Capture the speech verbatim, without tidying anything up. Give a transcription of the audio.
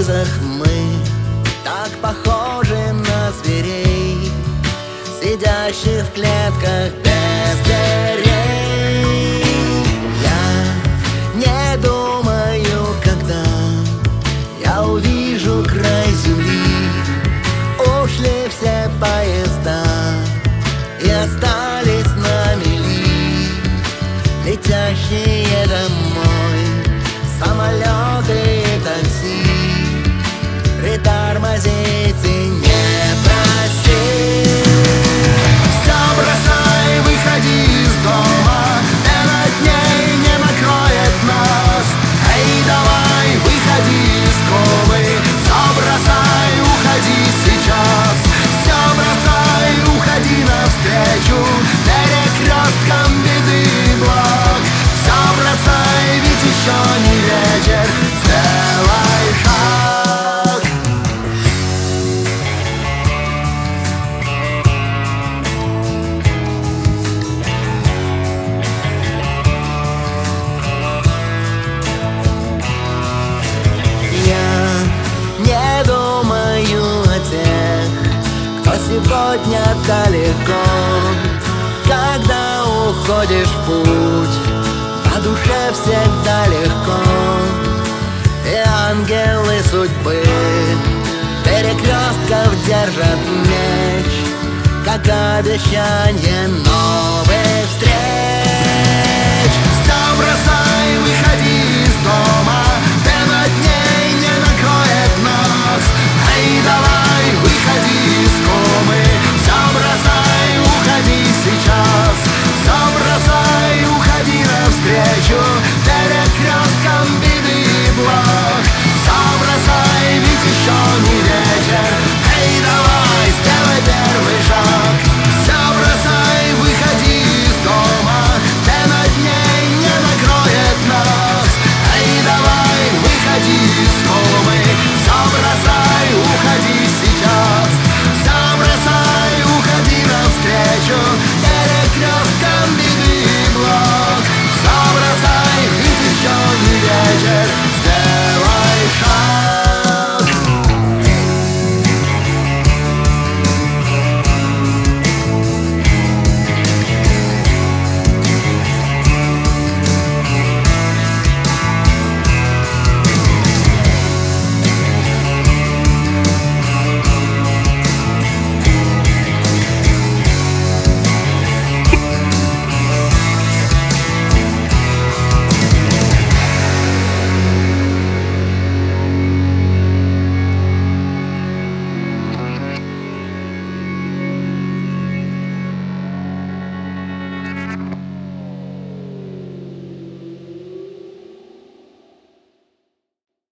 улицах мы так похожи на зверей, сидящих в клетках без дверей. Я не думаю, когда я увижу край земли. Ушли все поезда и остались на мели, летящие домой самолеты и такси. Притормозите, не проси. Все бросай, выходи из дома, этот дней не накроет нас. Эй, давай, выходи из школы, все бросай, уходи сейчас. Все бросай, уходи навстречу перекресткам беды и благ. Все бросай, ведь еще не вечер, сделай шаг. Я не думаю о тех, кто сегодня далеко. Когда уходишь в путь, на душе всегда легко, и ангелы судьбы перекрестков держат меч, как обещанье новых встреч.